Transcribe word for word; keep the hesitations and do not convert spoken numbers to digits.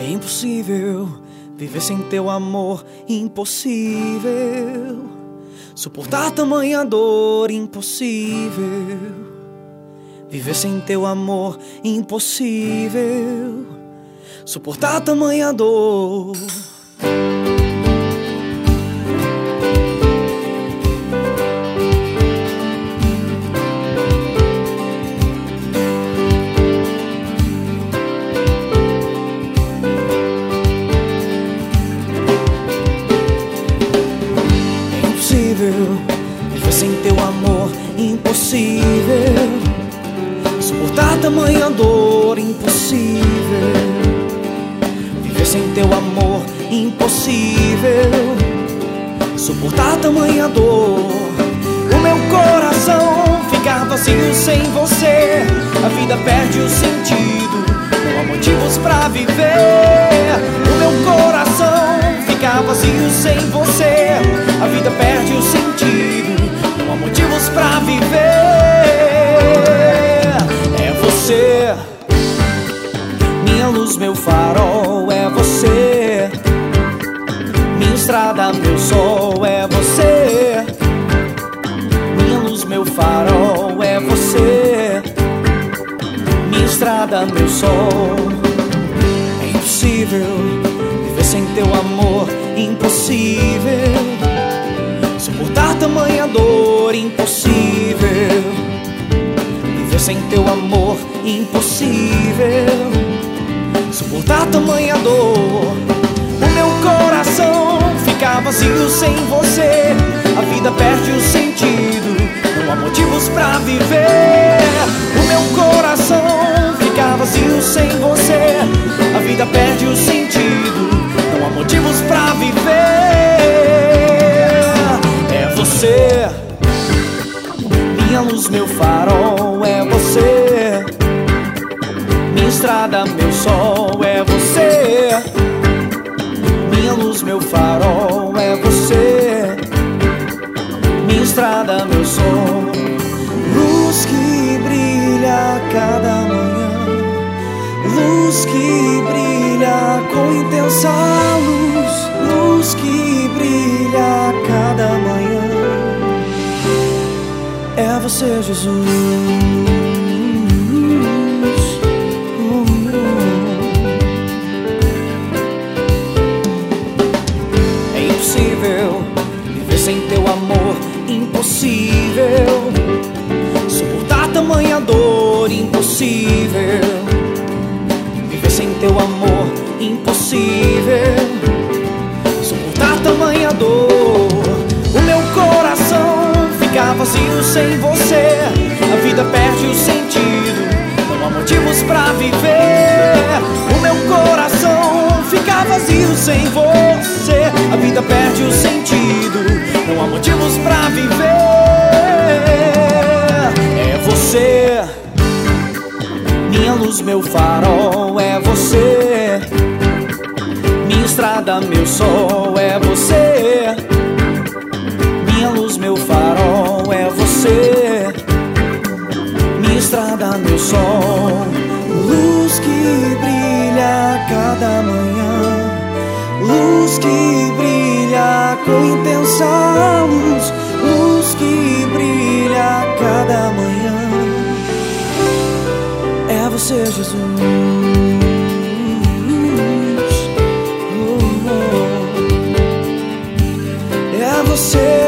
É impossível viver sem teu amor, impossível suportar tamanha dor, impossível viver sem teu amor, impossível suportar tamanha dor. Viver sem teu amor, impossível suportar tamanha dor, impossível viver sem teu amor, impossível suportar tamanha dor. O meu coração fica vazio sem você, a vida perde o sentido, não há motivos pra viver. O meu coração fica vazio sem você, a vida perde o sentido, não há motivos pra viver. É você, minha luz, meu farol, é você, minha estrada, meu sol, é você, minha luz, meu farol, é você, minha estrada, meu sol. É impossível viver sem teu amor, impossível suportar tamanha dor, impossível viver sem teu amor, impossível suportar tamanha dor. O meu coração fica vazio sem você, a vida perde o sentido, não há motivos pra viver. O meu coração fica vazio sem você, a vida perde o sentido, não há motivos pra viver. É você, minha luz, meu farol, é você, minha estrada, meu sol, é você, minha luz, meu farol, é você, minha estrada, meu sol. Luz que brilha a cada manhã, luz que brilha com intensa luz, luz que brilha a cada manhã. É você, Jesus. É impossível viver sem teu amor, impossível suportar tamanha dor, impossível viver sem teu amor, impossível suportar tamanha dor. O meu coração fica vazio sem você, a vida perde o sentido, não há motivos pra viver. O meu coração fica vazio sem você, a vida perde o sentido, não há motivos pra viver. É você, minha luz, meu farol, é você, minha estrada, meu sol, é você, minha luz, meu farol, é você, minha estrada, meu sol. Luz que brilha a cada manhã, luz que brilha com intensa luz, luz que brilha a cada manhã. É você, Jesus. Oh, oh. É você.